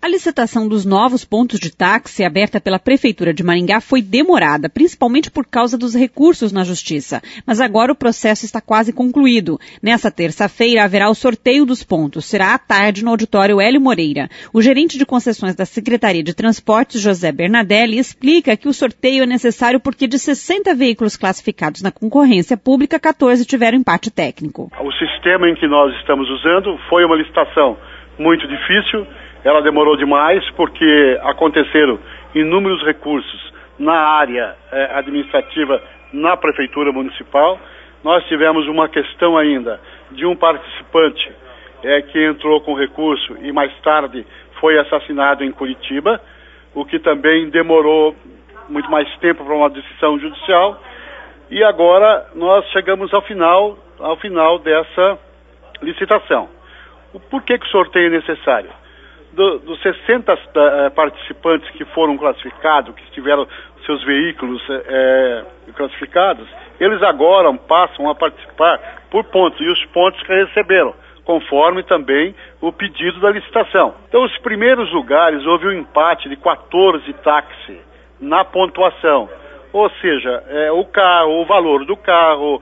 A licitação dos novos pontos de táxi aberta pela Prefeitura de Maringá foi demorada, principalmente por causa dos recursos na Justiça. Mas agora o processo está quase concluído. Nessa terça-feira haverá o sorteio dos pontos. Será à tarde no auditório Hélio Moreira. O gerente de concessões da Secretaria de Transportes, José Bernardelli, explica que o sorteio é necessário porque de 60 veículos classificados na concorrência pública, 14 tiveram empate técnico. O sistema em que nós estamos usando foi uma licitação muito difícil. Ela demorou demais porque aconteceram inúmeros recursos na área administrativa na Prefeitura Municipal. Nós tivemos uma questão ainda de um participante que entrou com recurso e mais tarde foi assassinado em Curitiba, o que também demorou muito mais tempo para uma decisão judicial. E agora nós chegamos ao final dessa licitação. Por que o sorteio é necessário? Dos 60 participantes que foram classificados, que tiveram seus veículos classificados, eles agora passam a participar por pontos, e os pontos que receberam, conforme também o pedido da licitação. Então, os primeiros lugares, houve um empate de 14 táxis na pontuação, ou seja, o valor do carro,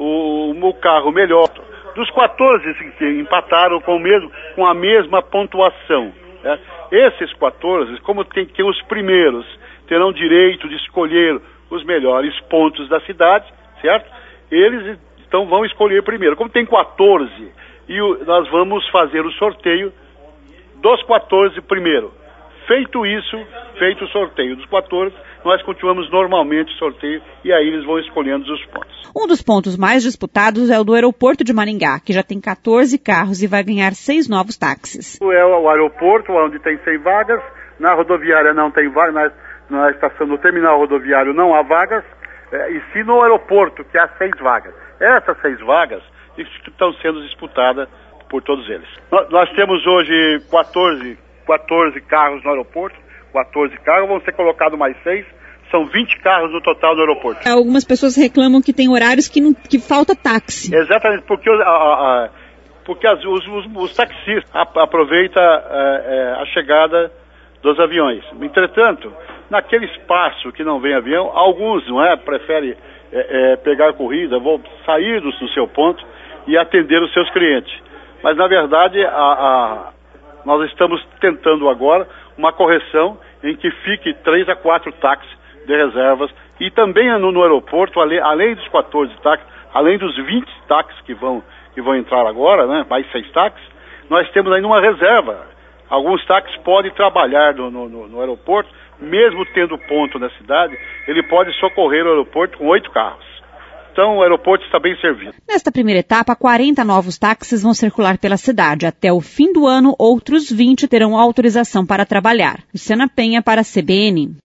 o carro melhor. Dos 14 que empataram com a mesma pontuação. Esses 14, como tem que os primeiros terão direito de escolher os melhores pontos da cidade, certo? Eles então vão escolher primeiro. Como tem 14, nós vamos fazer o sorteio dos 14 primeiro. Feito o sorteio dos 14, nós continuamos normalmente o sorteio e aí eles vão escolhendo os pontos. Um dos pontos mais disputados é o do aeroporto de Maringá, que já tem 14 carros e vai ganhar 6 novos táxis. É o aeroporto, onde tem 100 vagas, na rodoviária não tem vagas, na estação do terminal rodoviário não há vagas, e sim no aeroporto, que há 6 vagas. Essas 6 vagas estão sendo disputadas por todos eles. Nós temos hoje 14 carros no aeroporto, 14 carros, vão ser colocados mais 6, são 20 carros no total do aeroporto. Algumas pessoas reclamam que tem horários que falta táxi. Exatamente, porque os taxistas aproveitam a chegada dos aviões. Entretanto, naquele espaço que não vem avião, alguns preferem pegar corrida, vão sair do seu ponto e atender os seus clientes. Mas, na verdade, nós estamos tentando agora uma correção em que fique 3 a 4 táxis de reservas e também no aeroporto, além dos 14 táxis, além dos 20 táxis que vão entrar agora, mais 6 táxis, nós temos ainda uma reserva. Alguns táxis podem trabalhar no aeroporto, mesmo tendo ponto na cidade, ele pode socorrer o aeroporto com 8 carros. Então, o aeroporto está bem servido. Nesta primeira etapa, 40 novos táxis vão circular pela cidade. Até o fim do ano, outros 20 terão autorização para trabalhar. Luciana Penha para a CBN.